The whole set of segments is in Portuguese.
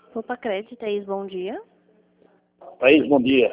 Opa, Crédito, Thaís, bom dia. Thaís, bom dia.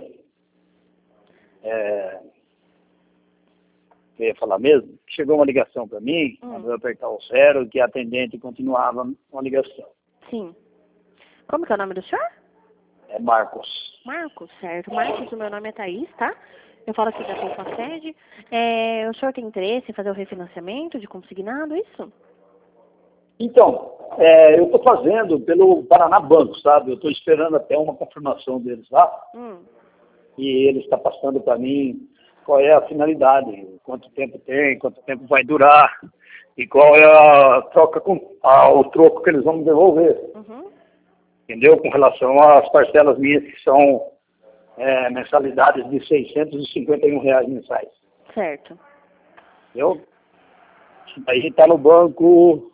Eu ia falar mesmo, chegou uma ligação para mim, quando eu apertar o 0, que a atendente continuava com a ligação. Sim. Como que é o nome do senhor? É Marcos. Marcos, certo. Marcos, o meu nome é Thaís, tá? Eu falo aqui da Poupa Sede. O senhor tem interesse em fazer o refinanciamento de consignado, isso? Então, eu estou fazendo pelo Paraná Banco, sabe? Eu estou esperando até uma confirmação deles lá. E ele está passando para mim qual é a finalidade, quanto tempo tem, quanto tempo vai durar e qual é a troca o troco que eles vão me devolver. Entendeu? Com relação às parcelas minhas que são mensalidades de R$ 651 mensais. Certo. Entendeu? Isso daí está no banco.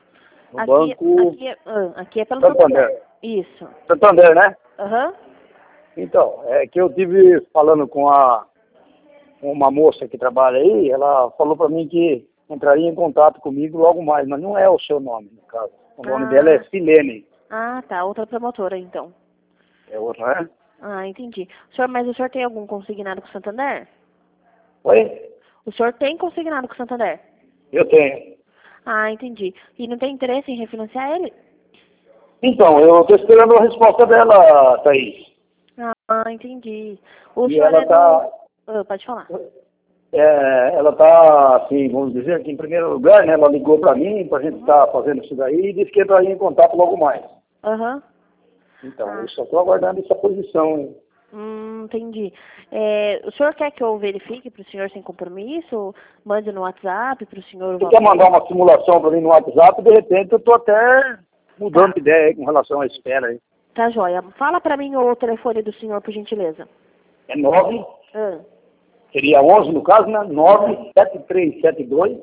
Aqui é pelo Santander. Isso. Santander, né? Aham. Então, é que eu tive falando com uma moça que trabalha aí, ela falou para mim que entraria em contato comigo logo mais, mas não é o seu nome, no caso. O nome dela é Silene. Ah, tá. Outra promotora, então. É outra, né? Ah, entendi. Mas o senhor tem algum consignado com o Santander? Oi? O senhor tem consignado com o Santander? Eu tenho. Ah, entendi. E não tem interesse em refinanciar ele? Então, eu estou esperando a resposta dela, Thaís. Ah, entendi. O E senhor ela está... pode falar. ela está, assim, vamos dizer que em primeiro lugar, né, ela ligou para mim, para a gente estar fazendo isso daí, e disse que entraria em contato logo mais. Aham. Então, eu só estou aguardando essa posição. Entendi. O senhor quer que eu verifique para o senhor sem compromisso? Mande no WhatsApp para o senhor... Você quer mandar uma simulação para mim no WhatsApp, de repente eu estou até mudando de ideia aí com relação à espera aí. Tá joia. Fala para mim o telefone do senhor, por gentileza. É 9, seria 11 no caso, né? 97372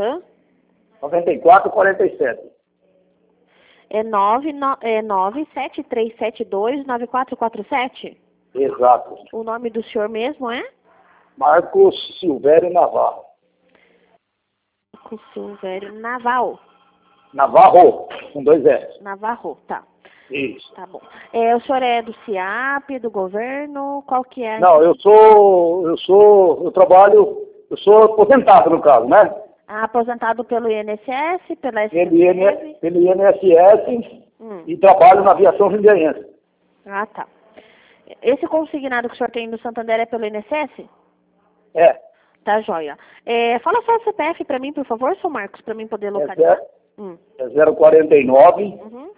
9447. É 97372-9447? Exato. O nome do senhor mesmo é? Marcos Silvério Navarro. Marcos Silvério Navarro. Navarro, com 2 S. Navarro, tá. Isso. Tá bom. O senhor é do CIAP, do governo? Qual que é? Não, eu sou aposentado no caso, né? Aposentado pelo INSS, pela Pelo INSS e trabalho na aviação jundiaiense. Ah, tá. Esse consignado que o senhor tem no Santander é pelo INSS? É. Tá joia. Fala só o CPF para mim, por favor, seu Marcos, para mim poder localizar. É 049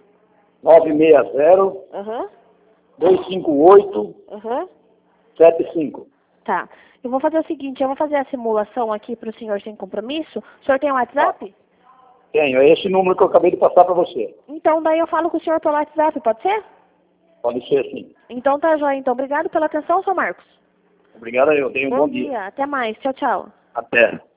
960 258 75. Tá. Eu vou fazer o seguinte, eu vou fazer a simulação aqui para o senhor sem compromisso. O senhor tem um WhatsApp? Tenho, é esse número que eu acabei de passar para você. Então, daí eu falo com o senhor pelo WhatsApp, pode ser? Pode ser, sim. Então tá joia. Então, obrigado pela atenção, seu Marcos. Obrigado, eu tenho um bom dia. Até mais. Tchau, tchau. Até.